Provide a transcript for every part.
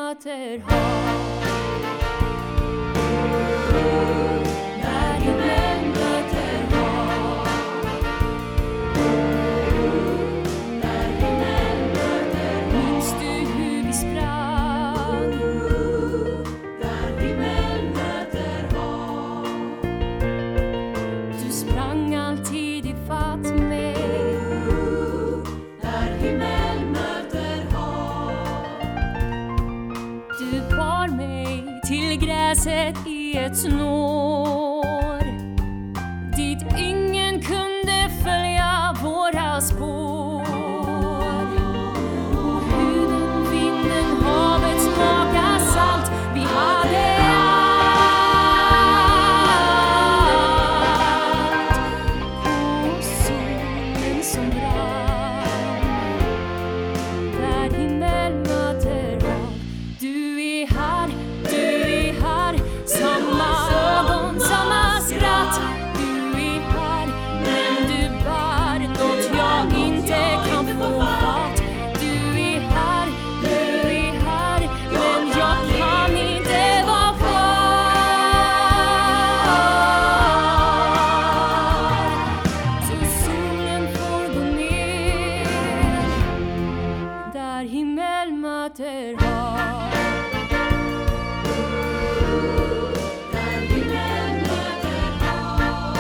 möter hav. När himmel möter hav. När himmel möter hav. Minns du hur vi sprang? Där himmel möter hav. Du sprang alltid ifatt mig. Där himmel möter hav. Du bar mig till gräset i ett snår, dit ingen kunde följa våra spår. Huden, vinden, havet smakar salt. Vi hade allt. Och solen som brann. Där himmel möter hav. Du är här, samma ögon, samma skratt. Du är här, men du bär något jag inte kan få fatt. Du är här, men jag kan inte vara kvar. Så solen får gå ner, där himmel möter hav. Där himmel möter hav.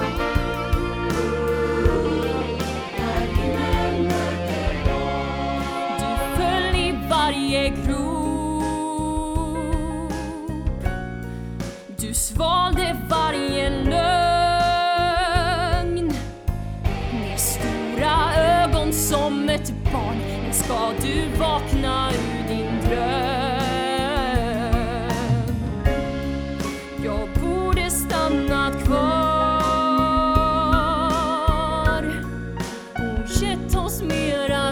Där himmel möter hav. Du föll i varje grop. Du svalde varje lögn. Med stora ögon som ett barn, när ska du vakna ur din dröm? Jag borde stannat kvar och gett oss mera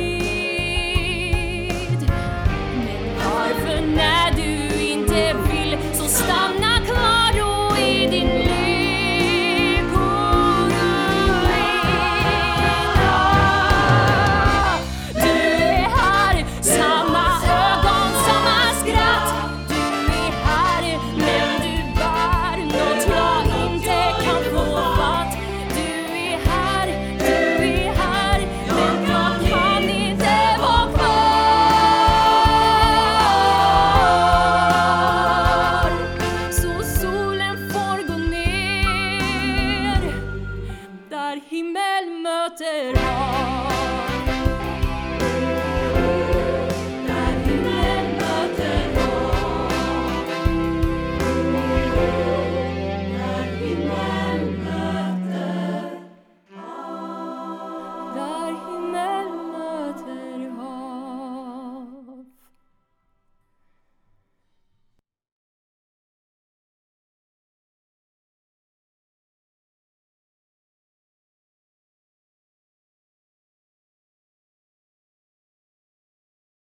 tid. Men varför, när du inte vill